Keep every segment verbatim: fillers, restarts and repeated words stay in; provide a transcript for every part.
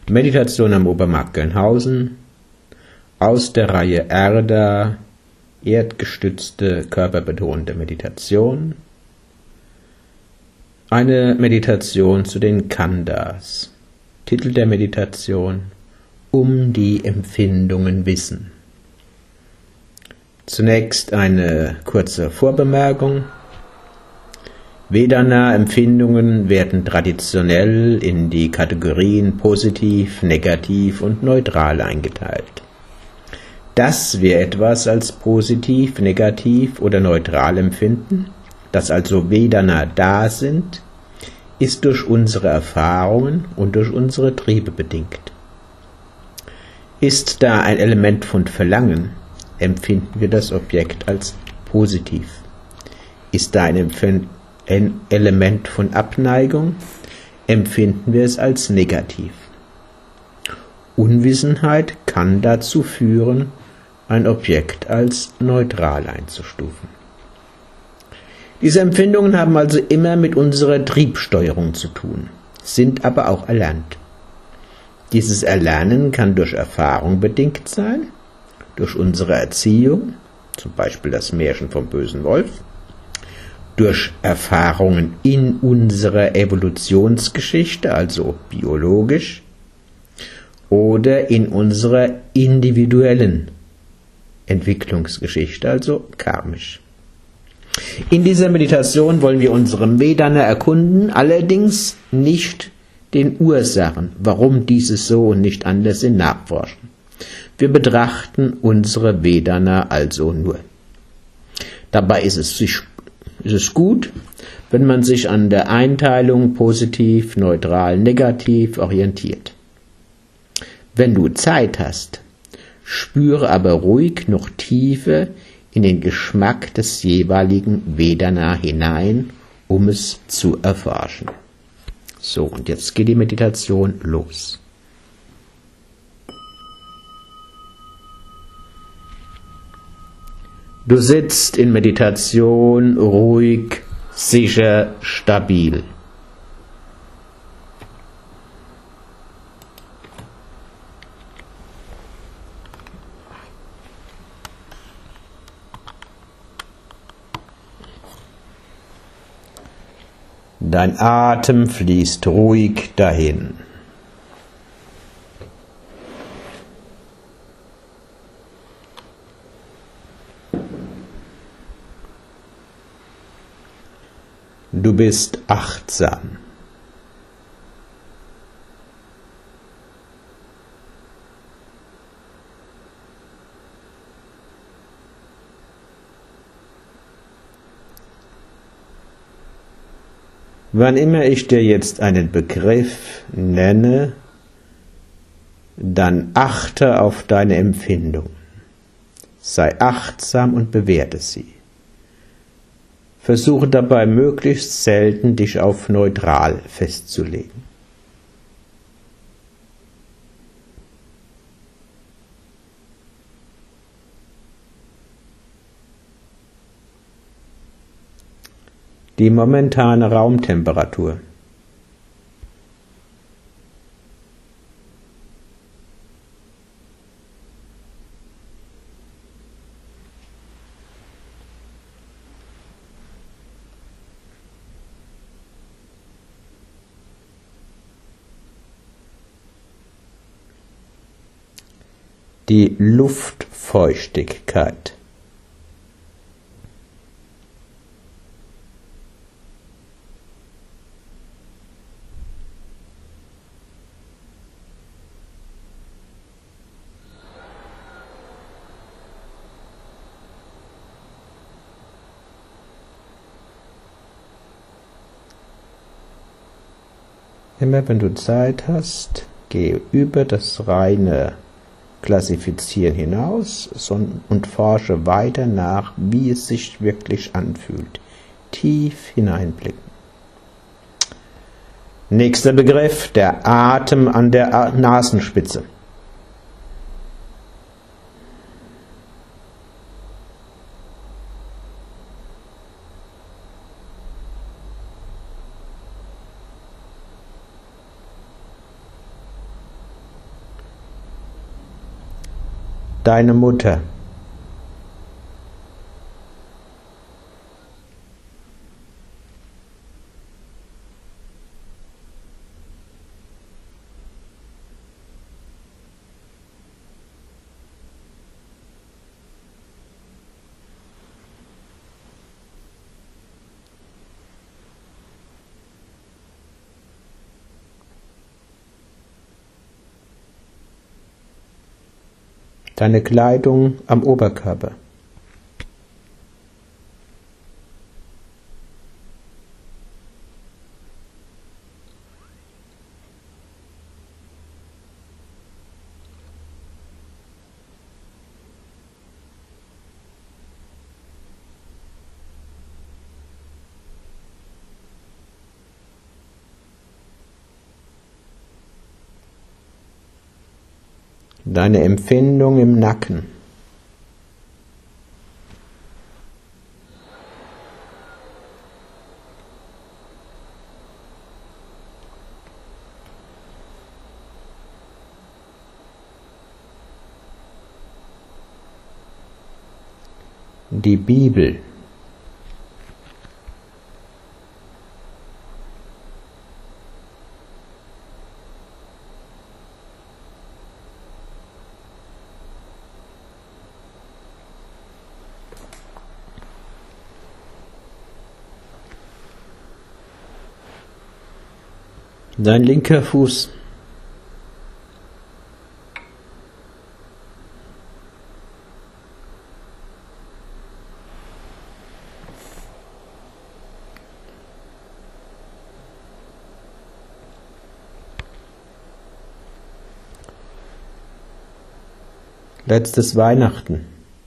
Meditation am Obermarkt Gelnhausen aus der Reihe Erda, erdgestützte, körperbetonte Meditation. Eine Meditation zu den Khandas. Titel der Meditation: Um die Empfindungen wissen. Zunächst eine kurze Vorbemerkung. Vedana-Empfindungen werden traditionell in die Kategorien positiv, negativ und neutral eingeteilt. Dass wir etwas als positiv, negativ oder neutral empfinden, dass also Vedana da sind, ist durch unsere Erfahrungen und durch unsere Triebe bedingt. Ist da ein Element von Verlangen, empfinden wir das Objekt als positiv. Ist da ein Empfinden Ein Element von Abneigung, empfinden wir es als negativ. Unwissenheit kann dazu führen, ein Objekt als neutral einzustufen. Diese Empfindungen haben also immer mit unserer Triebsteuerung zu tun, sind aber auch erlernt. Dieses Erlernen kann durch Erfahrung bedingt sein, durch unsere Erziehung, zum Beispiel das Märchen vom bösen Wolf, durch Erfahrungen in unserer Evolutionsgeschichte, also biologisch, oder in unserer individuellen Entwicklungsgeschichte, also karmisch. In dieser Meditation wollen wir unsere Vedana erkunden, allerdings nicht den Ursachen, warum dieses so und nicht anders sind, nachforschen. Wir betrachten unsere Vedana also nur. Dabei ist es sich Es ist gut, wenn man sich an der Einteilung positiv, neutral, negativ orientiert. Wenn du Zeit hast, spüre aber ruhig noch tiefer in den Geschmack des jeweiligen Vedana hinein, um es zu erforschen. So, und jetzt geht die Meditation los. Du sitzt in Meditation ruhig, sicher, stabil. Dein Atem fließt ruhig dahin. Du bist achtsam. Wann immer ich dir jetzt einen Begriff nenne, dann achte auf deine Empfindung. Sei achtsam und bewerte sie. Versuche dabei möglichst selten, dich auf neutral festzulegen. Die momentane Raumtemperatur. Die Luftfeuchtigkeit. Immer wenn du Zeit hast, gehe über das reine Klassifizieren hinaus und forsche weiter nach, wie es sich wirklich anfühlt. Tief hineinblicken. Nächster Begriff, der Atem an der Nasenspitze. Deine Mutter. Deine Kleidung am Oberkörper. Deine Empfindung im Nacken. Die Bibel. Dein linker Fuß. Letztes Weihnachten.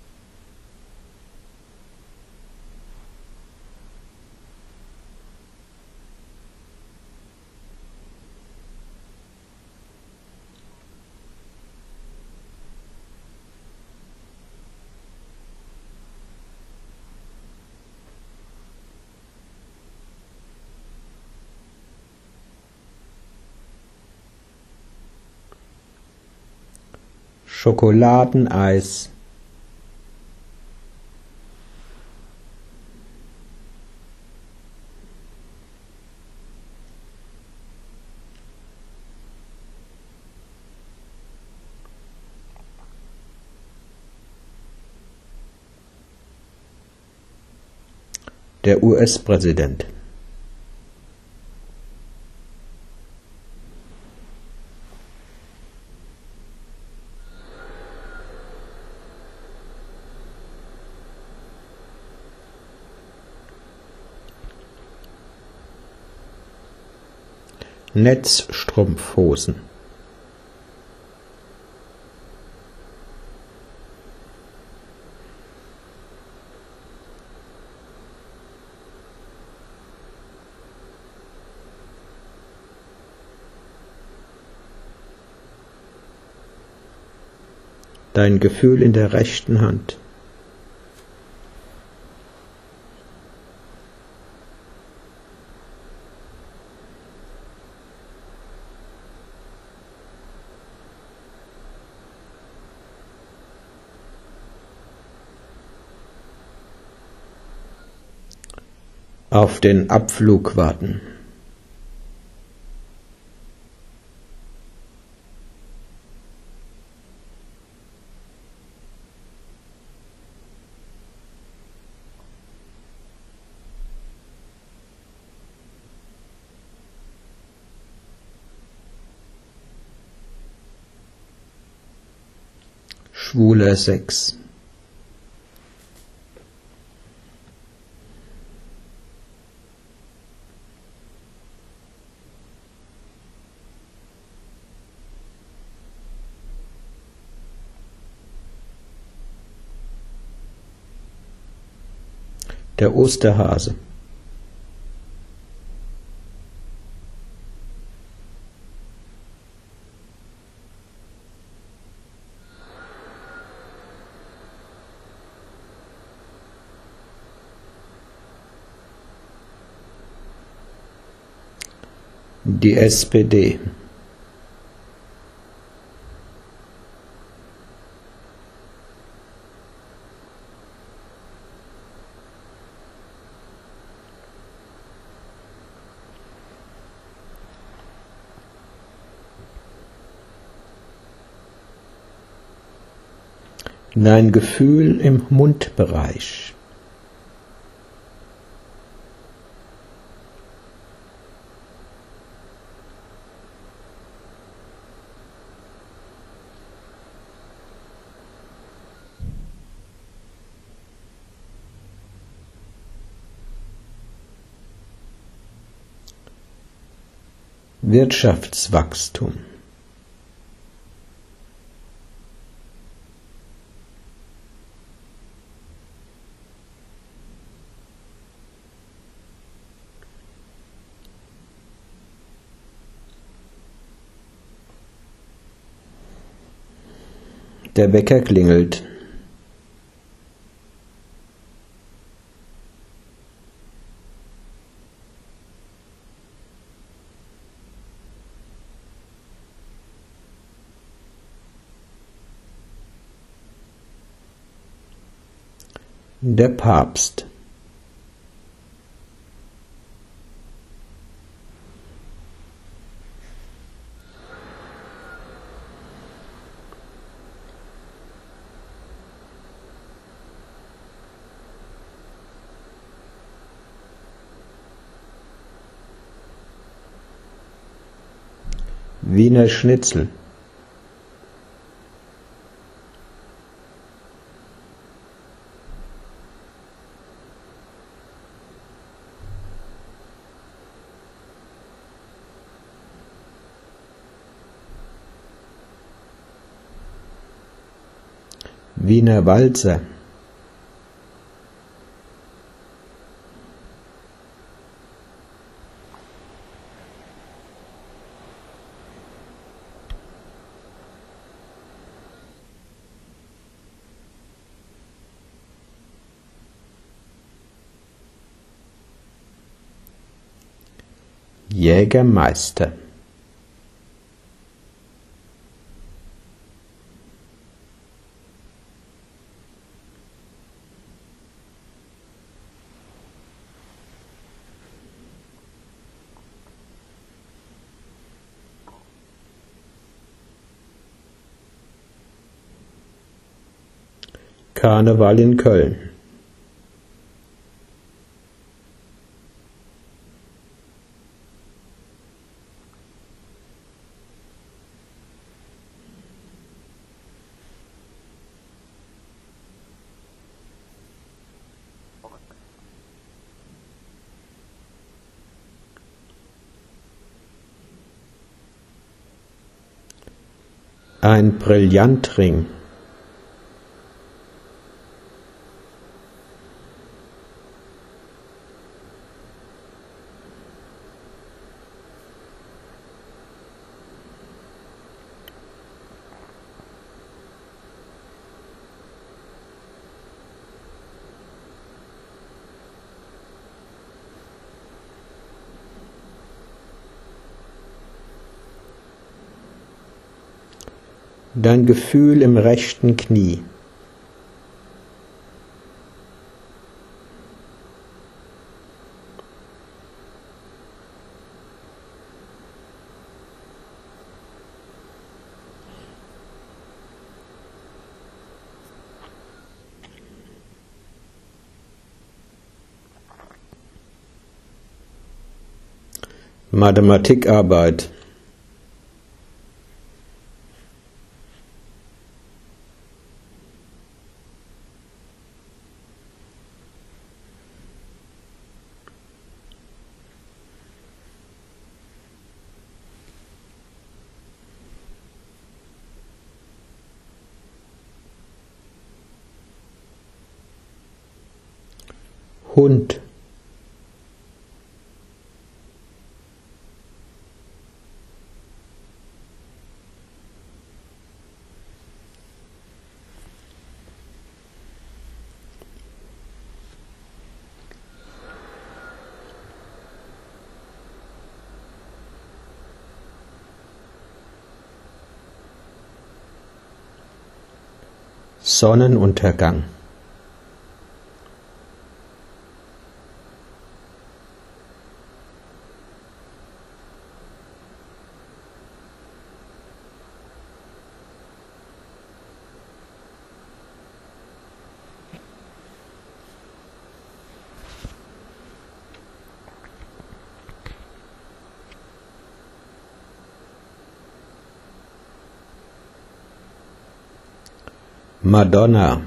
Schokoladeneis. Der U S-Präsident. Netzstrumpfhosen. Dein Gefühl in der rechten Hand. Auf den Abflug warten. Schwuler Sex. Der Osterhase. Die S P D. Dein Gefühl im Mundbereich. Wirtschaftswachstum. Der Wecker klingelt. Der Papst. Wiener Schnitzel. Wiener Walzer. Jägermeister. Karneval in Köln. Ein Brillantring. Dein Gefühl im rechten Knie. Mathematikarbeit. Hund. Sonnenuntergang. Madonna.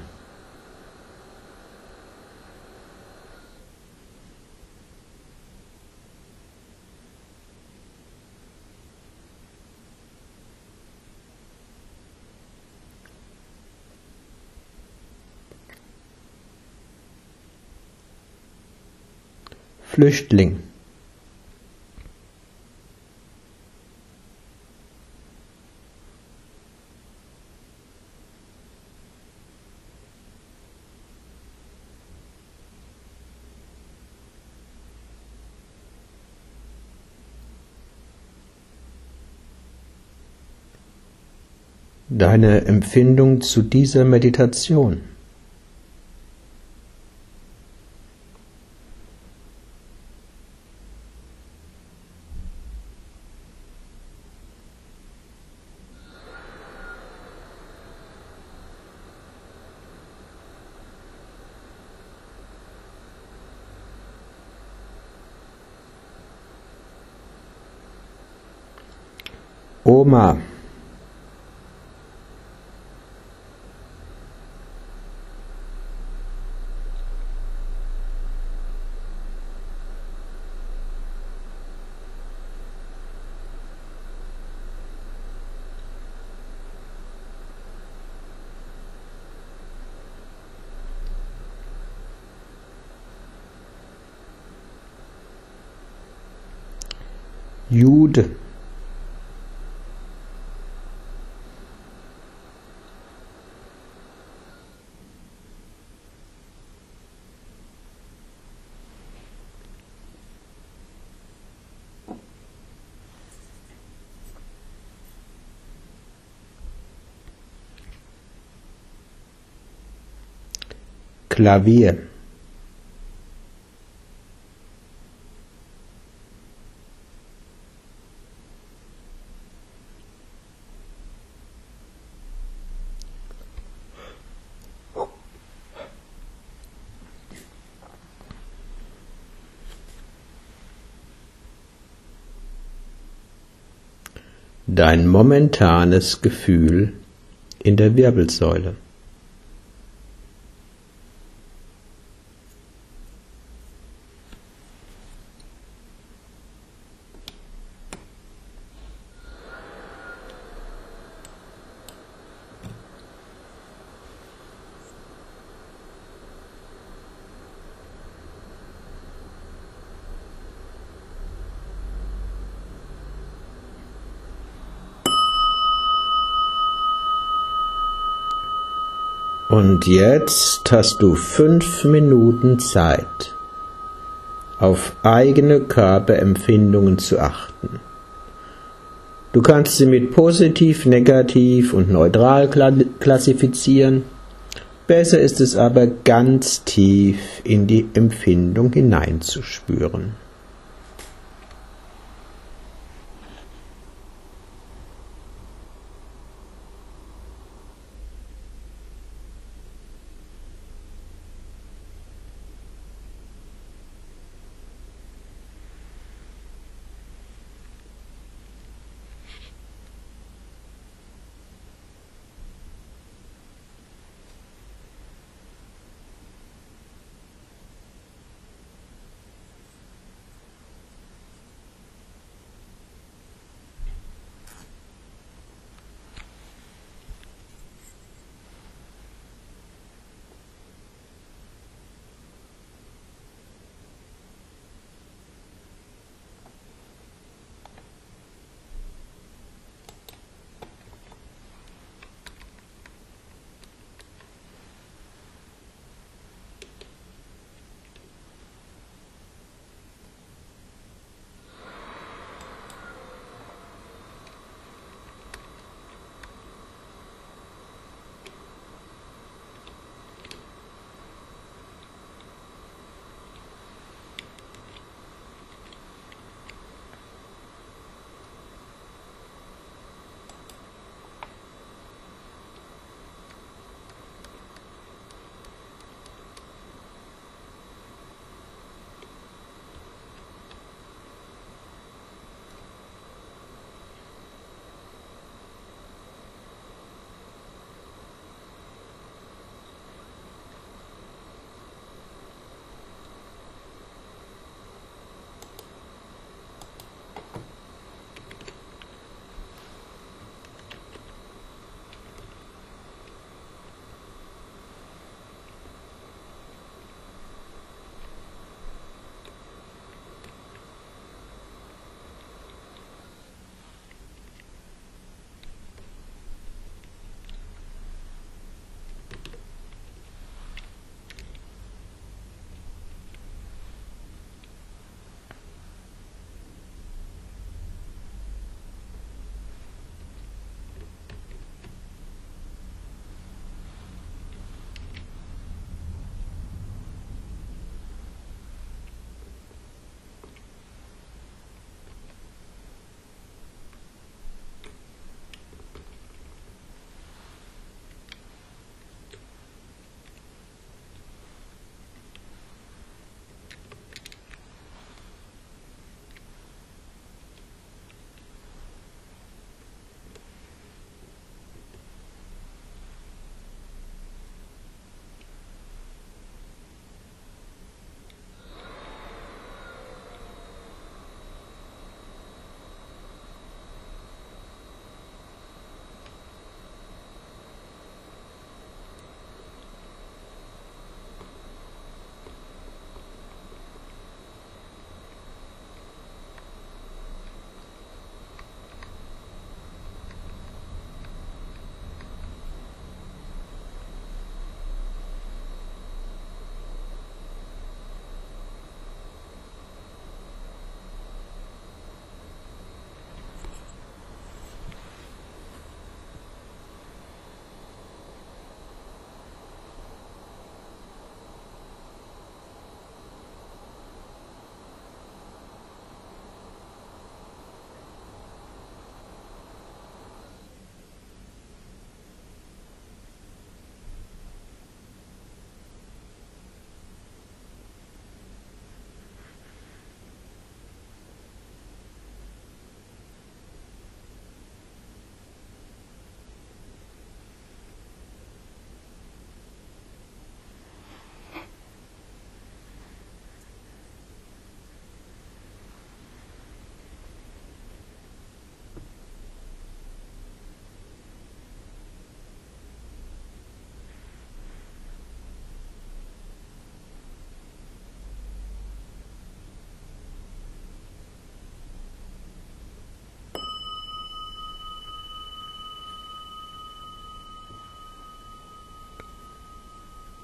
Flüchtling. Deine Empfindung zu dieser Meditation. Oma. Jude. Klavier. Dein momentanes Gefühl in der Wirbelsäule. Und jetzt hast du fünf Minuten Zeit, auf eigene Körperempfindungen zu achten. Du kannst sie mit positiv, negativ und neutral klassifizieren. Besser ist es aber, ganz tief in die Empfindung hineinzuspüren.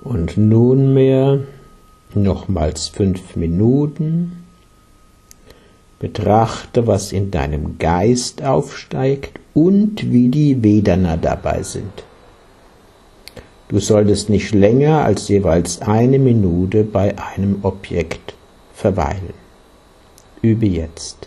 Und nunmehr nochmals fünf Minuten. Betrachte, was in deinem Geist aufsteigt und wie die Vedana dabei sind. Du solltest nicht länger als jeweils eine Minute bei einem Objekt verweilen. Übe jetzt.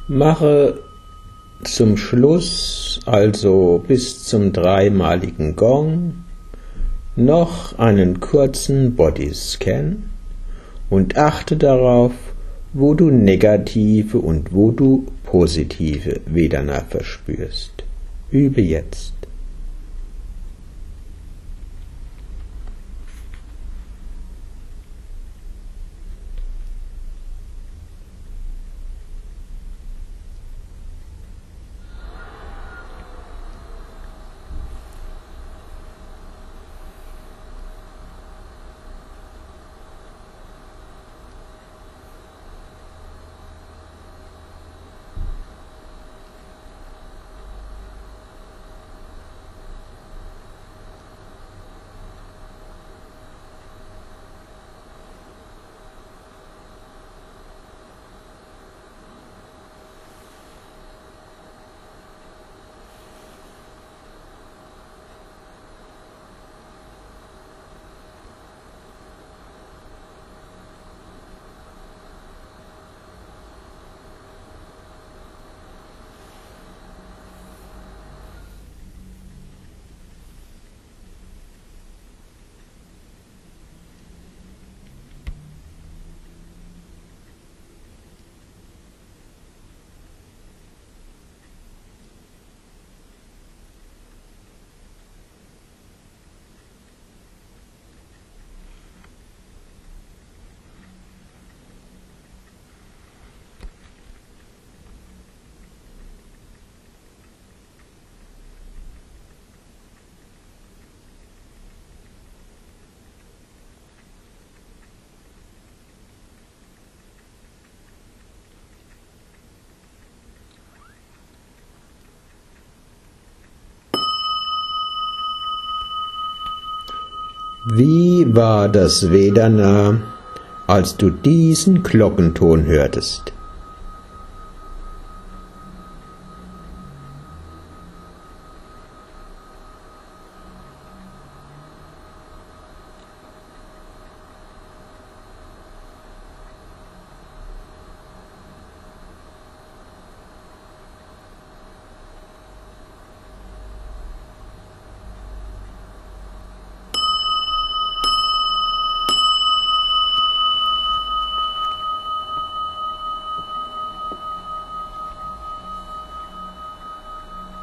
Mache zum Schluss, also bis zum dreimaligen Gong, noch einen kurzen Bodyscan und achte darauf, wo du negative und wo du positive Vedana verspürst. Übe jetzt. Wie war das Vedana, als du diesen Glockenton hörtest?